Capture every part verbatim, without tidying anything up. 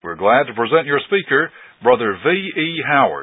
We're glad to present your speaker, Brother V E Howard.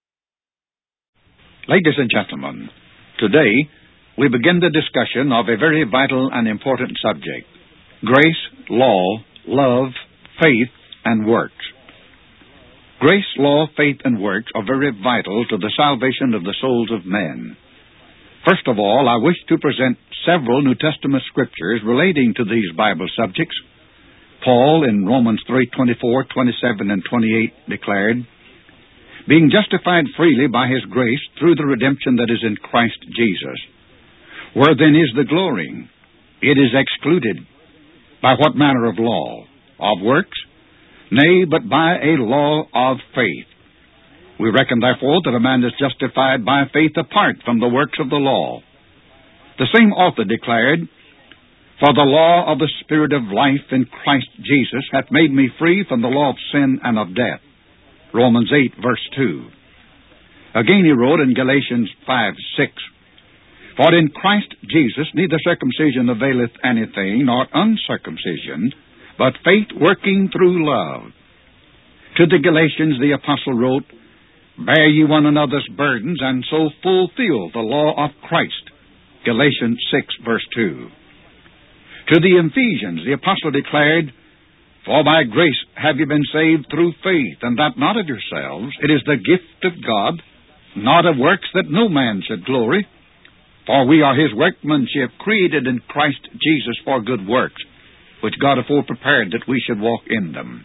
Ladies and gentlemen, today we begin the discussion of a very vital and important subject: grace, law, love, faith, and works. Grace, law, faith, and works are very vital to the salvation of the souls of men. First of all, I wish to present several New Testament scriptures relating to these Bible subjects. Paul, in Romans three twenty-four, twenty-seven, and twenty-eight, declared, "Being justified freely by His grace through the redemption that is in Christ Jesus. Where then is the glory? It is excluded. By what manner of law? Of works? Nay, but by a law of faith. We reckon, therefore, that a man is justified by faith apart from the works of the law." The same author declared, "For the law of the Spirit of life in Christ Jesus hath made me free from the law of sin and of death." Romans eight, verse two. Again he wrote in Galatians five, six, "For in Christ Jesus neither circumcision availeth anything, nor uncircumcision, but faith working through love." To the Galatians the apostle wrote, "Bear ye one another's burdens, and so fulfill the law of Christ." Galatians six, verse two. To the Ephesians the apostle declared, "For by grace have ye been saved through faith, and that not of yourselves. It is the gift of God, not of works, that no man should glory. For we are His workmanship, created in Christ Jesus for good works, which God afore prepared that we should walk in them."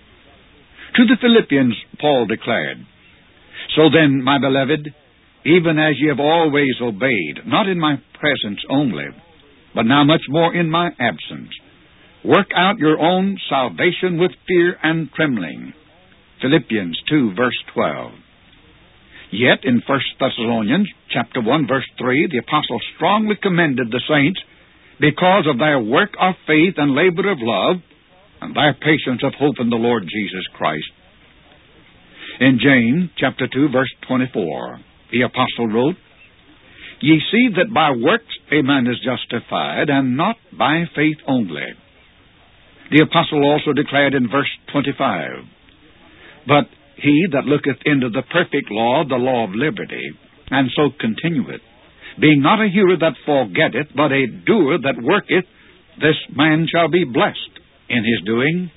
To the Philippians Paul declared, "So then, my beloved, even as ye have always obeyed, not in my presence only, but now much more in my absence, work out your own salvation with fear and trembling." Philippians two, verse twelve. Yet in First Thessalonians chapter one, verse three, the apostle strongly commended the saints because of their work of faith and labor of love, and their patience of hope in the Lord Jesus Christ. In James chapter two, verse twenty-four, the apostle wrote, "Ye see that by works a man is justified, and not by faith only." The apostle also declared in verse twenty-five, "But he that looketh into the perfect law, the law of liberty, and so continueth, being not a hearer that forgetteth, but a doer that worketh, this man shall be blessed in his doing."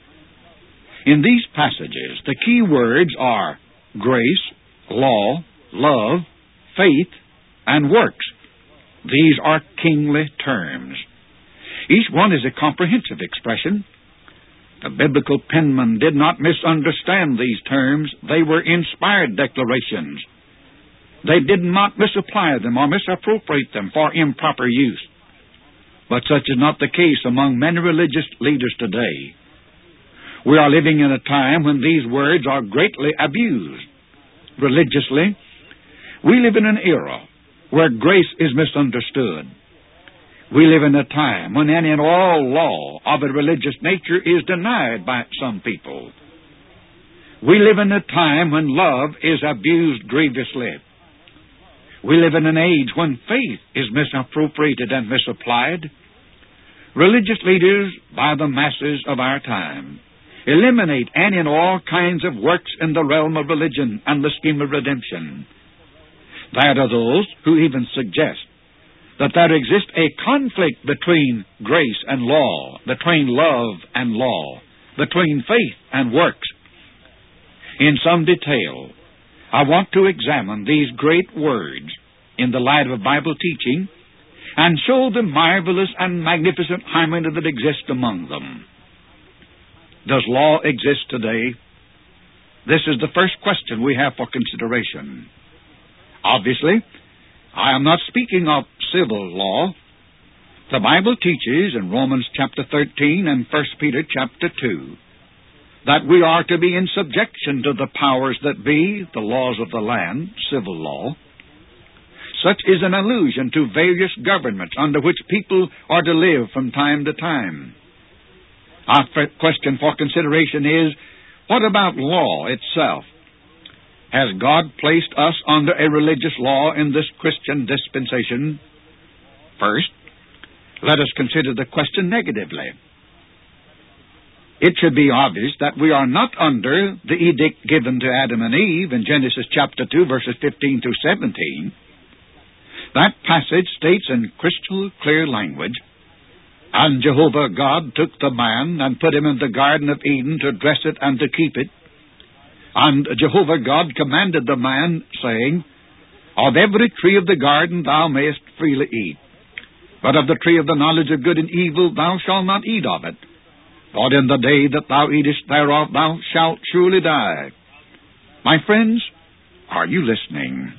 In these passages, the key words are grace, law, love, faith, and works. These are kingly terms. Each one is a comprehensive expression. The biblical penman did not misunderstand these terms. They were inspired declarations. They did not misapply them or misappropriate them for improper use. But such is not the case among many religious leaders today. We are living in a time when these words are greatly abused. Religiously, we live in an era where grace is misunderstood. We live in a time when any and all law of a religious nature is denied by some people. We live in a time when love is abused grievously. We live in an age when faith is misappropriated and misapplied. Religious leaders, by the masses of our time, eliminate any and all kinds of works in the realm of religion and the scheme of redemption. There are those who even suggest that there exists a conflict between grace and law, between love and law, between faith and works. In some detail, I want to examine these great words in the light of Bible teaching and show the marvelous and magnificent harmony that exists among them. Does law exist today? This is the first question we have for consideration. Obviously, I am not speaking of civil law. The Bible teaches in Romans chapter thirteen and First Peter chapter two that we are to be in subjection to the powers that be, the laws of the land, civil law. Such is an allusion to various governments under which people are to live from time to time. Our question for consideration is, what about law itself? Has God placed us under a religious law in this Christian dispensation? First, let us consider the question negatively. It should be obvious that we are not under the edict given to Adam and Eve in Genesis chapter two, verses fifteen through seventeen. That passage states in crystal clear language, "And Jehovah God took the man and put him in the Garden of Eden to dress it and to keep it. And Jehovah God commanded the man, saying, Of every tree of the garden thou mayest freely eat, but of the tree of the knowledge of good and evil thou shalt not eat of it. For in the day that thou eatest thereof thou shalt surely die." My friends, are you listening?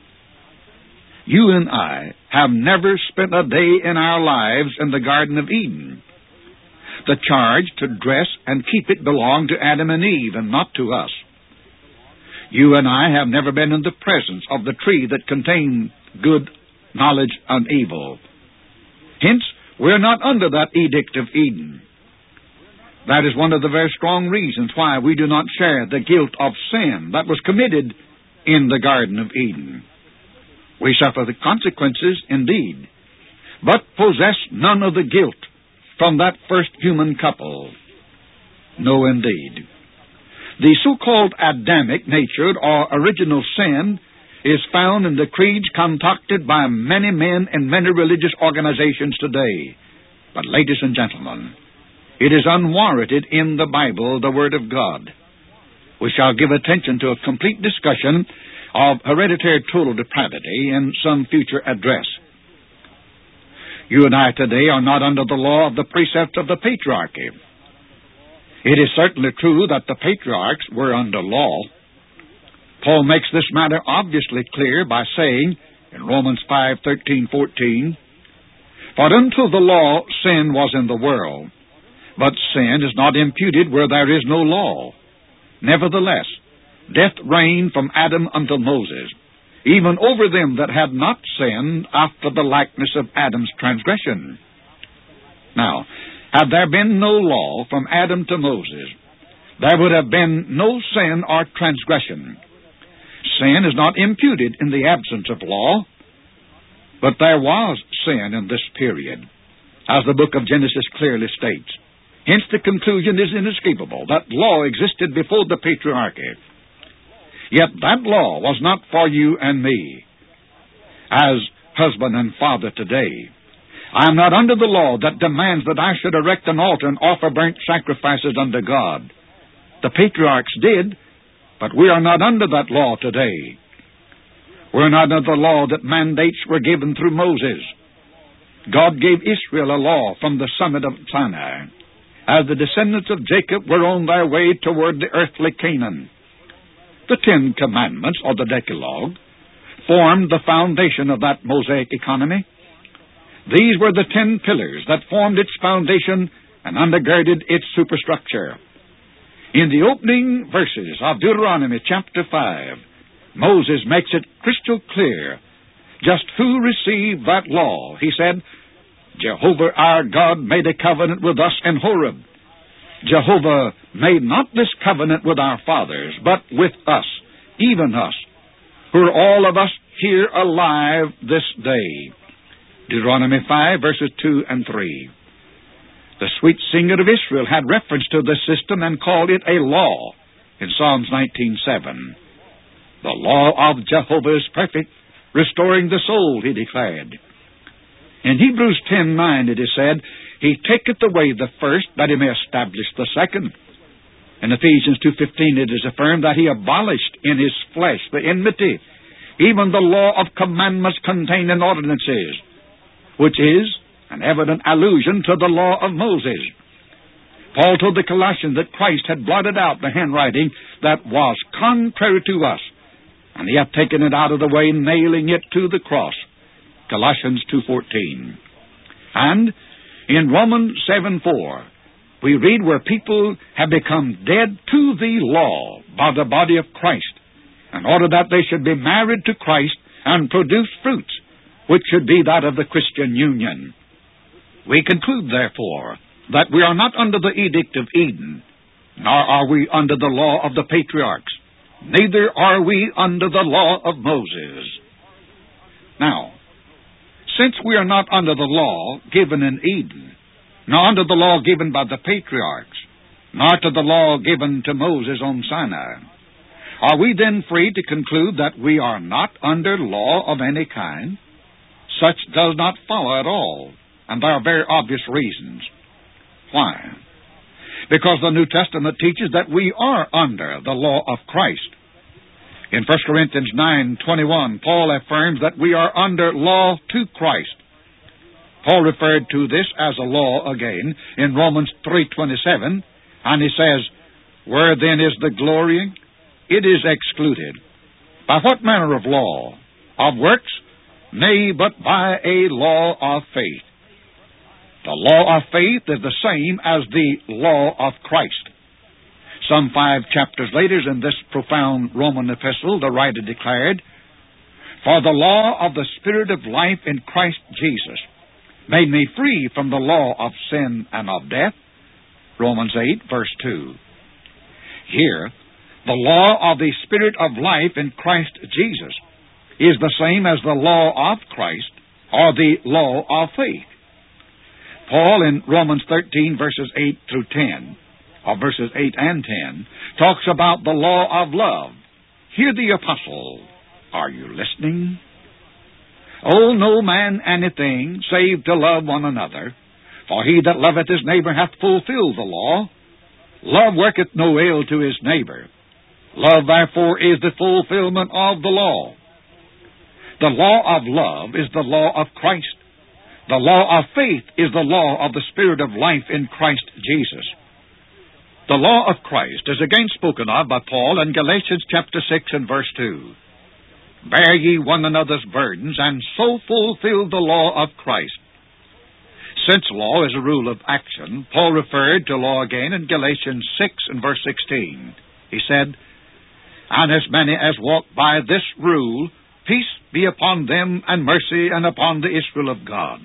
You and I have never spent a day in our lives in the Garden of Eden. The charge to dress and keep it belonged to Adam and Eve and not to us. You and I have never been in the presence of the tree that contained good knowledge and evil. Hence, we're not under that edict of Eden. That is one of the very strong reasons why we do not share the guilt of sin that was committed in the Garden of Eden. We suffer the consequences, indeed, but possess none of the guilt from that first human couple. No, indeed. The so-called Adamic nature, or original sin, is found in the creeds concocted by many men and many religious organizations today. But, ladies and gentlemen, it is unwarranted in the Bible, the Word of God. We shall give attention to a complete discussion of hereditary total depravity in some future address. You and I today are not under the law of the precepts of the patriarchy. It is certainly true that the patriarchs were under law. Paul makes this matter obviously clear by saying in Romans five, thirteen, fourteen, "For until the law sin was in the world, but sin is not imputed where there is no law. Nevertheless, death reigned from Adam unto Moses, even over them that had not sinned after the likeness of Adam's transgression." Now, had there been no law from Adam to Moses, there would have been no sin or transgression. Sin is not imputed in the absence of law, but there was sin in this period, as the book of Genesis clearly states. Hence the conclusion is inescapable that law existed before the patriarchy. Yet that law was not for you and me, as husband and father today. I am not under the law that demands that I should erect an altar and offer burnt sacrifices unto God. The patriarchs did, but we are not under that law today. We're not under the law that mandates were given through Moses. God gave Israel a law from the summit of Sinai, as the descendants of Jacob were on their way toward the earthly Canaan. The Ten Commandments, or the Decalogue, formed the foundation of that Mosaic economy. These were the ten pillars that formed its foundation and undergirded its superstructure. In the opening verses of Deuteronomy chapter five, Moses makes it crystal clear just who received that law. He said, "Jehovah our God made a covenant with us in Horeb." Jehovah made not this covenant with our fathers, but with us, even us, who are all of us here alive this day. Deuteronomy five, verses two and three. The sweet singer of Israel had reference to this system and called it a law in Psalms nineteen seven. The law of Jehovah is perfect, restoring the soul, he declared. In Hebrews ten nine it is said, "He taketh away the first, that he may establish the second." In Ephesians two fifteen it is affirmed that he abolished in his flesh the enmity, even the law of commandments contained in ordinances, which is an evident allusion to the law of Moses. Paul told the Colossians that Christ had blotted out the handwriting that was contrary to us, and he hath taken it out of the way, nailing it to the cross. Colossians two fourteen. And in Romans seven four, we read where people have become dead to the law by the body of Christ, in order that they should be married to Christ and produce fruits, which should be that of the Christian union. We conclude, therefore, that we are not under the edict of Eden, nor are we under the law of the patriarchs, neither are we under the law of Moses. Now, since we are not under the law given in Eden, nor under the law given by the patriarchs, nor to the law given to Moses on Sinai. Are we then free to conclude that we are not under law of any kind? Such does not follow at all, and there are very obvious reasons. Why? Because the New Testament teaches that we are under the law of Christ. In First Corinthians nine twenty-one, Paul affirms that we are under law to Christ. Paul referred to this as a law again in Romans three twenty-seven, and he says, "Where then is the glorying? It is excluded. By what manner of law? Of works? Nay, but by a law of faith." The law of faith is the same as the law of Christ. Some five chapters later in this profound Roman epistle, the writer declared, "For the law of the Spirit of life in Christ Jesus made me free from the law of sin and of death." Romans eight, verse two. Here, the law of the Spirit of life in Christ Jesus is the same as the law of Christ, or the law of faith. Paul in Romans thirteen, verses eight through ten, or verses eight and ten, talks about the law of love. Hear the apostle. Are you listening? "Owe no man anything, save to love one another. For he that loveth his neighbor hath fulfilled the law. Love worketh no ill to his neighbor. Love, therefore, is the fulfillment of the law." The law of love is the law of Christ. The law of faith is the law of the Spirit of life in Christ Jesus. The law of Christ is again spoken of by Paul in Galatians chapter six and verse two. "Bear ye one another's burdens, and so fulfill the law of Christ." Since law is a rule of action, Paul referred to law again in Galatians six and verse sixteen. He said, "And as many as walk by this rule, peace be upon them, and mercy, and upon the Israel of God."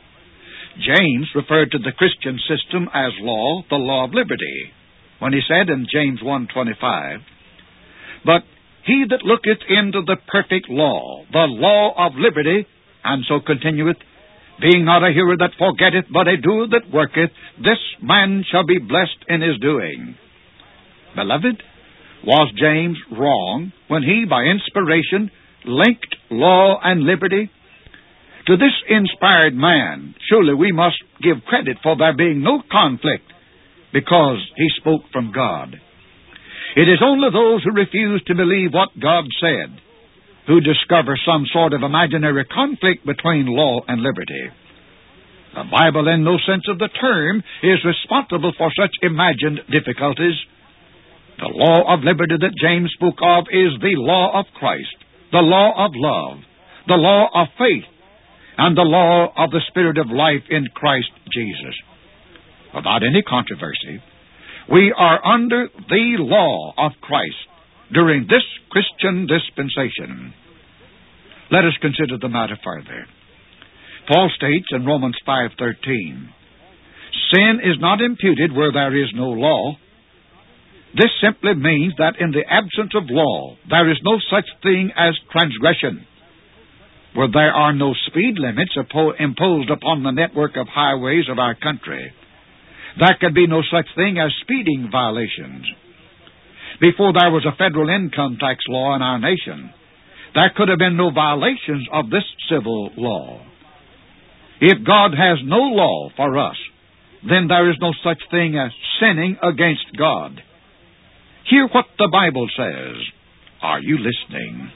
James referred to the Christian system as law, the law of liberty, when he said in James one twenty-five, "But he that looketh into the perfect law, the law of liberty, and so continueth, being not a hearer that forgetteth, but a doer that worketh, this man shall be blessed in his doing." Beloved, was James wrong when he, by inspiration, linked law and liberty? To this inspired man, surely we must give credit for there being no conflict, because he spoke from God. It is only those who refuse to believe what God said who discover some sort of imaginary conflict between law and liberty. The Bible, in no sense of the term, is responsible for such imagined difficulties. The law of liberty that James spoke of is the law of Christ, the law of love, the law of faith, and the law of the Spirit of life in Christ Jesus. Without any controversy, we are under the law of Christ during this Christian dispensation. Let us consider the matter further. Paul states in Romans five thirteen, "Sin is not imputed where there is no law." This simply means that in the absence of law, there is no such thing as transgression. Where there are no speed limits imposed upon the network of highways of our country, there could be no such thing as speeding violations. Before there was a federal income tax law in our nation, there could have been no violations of this civil law. If God has no law for us, then there is no such thing as sinning against God. Hear what the Bible says. Are you listening?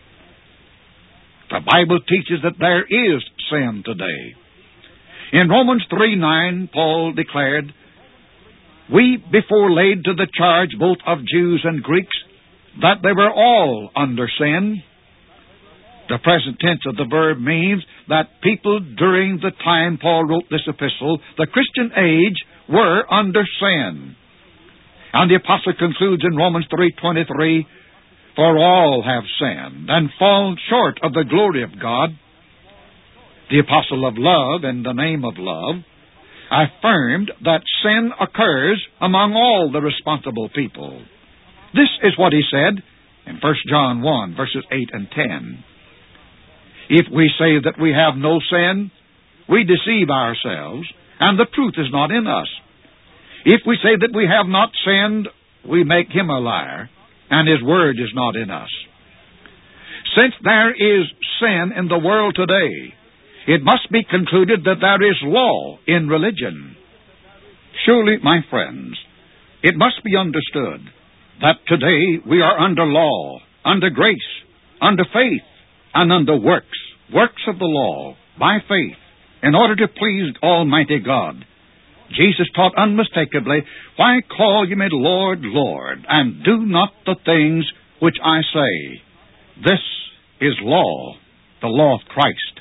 The Bible teaches that there is sin today. In Romans three nine, Paul declared, "We before laid to the charge both of Jews and Greeks that they were all under sin." The present tense of the verb means that people during the time Paul wrote this epistle, the Christian age, were under sin. And the apostle concludes in Romans three twenty-three, "For all have sinned and fallen short of the glory of God." The apostle of love, in the name of love, affirmed that sin occurs among all the responsible people. This is what he said in First John one, verses eight and ten. "If we say that we have no sin, we deceive ourselves, and the truth is not in us. If we say that we have not sinned, we make him a liar, and his word is not in us. Since there is sin in the world today, it must be concluded that there is law in religion. Surely, my friends, it must be understood that today we are under law, under grace, under faith, and under works, works of the law, by faith, in order to please Almighty God. Jesus taught unmistakably, "Why call ye me Lord, Lord, and do not the things which I say?" This is law, the law of Christ.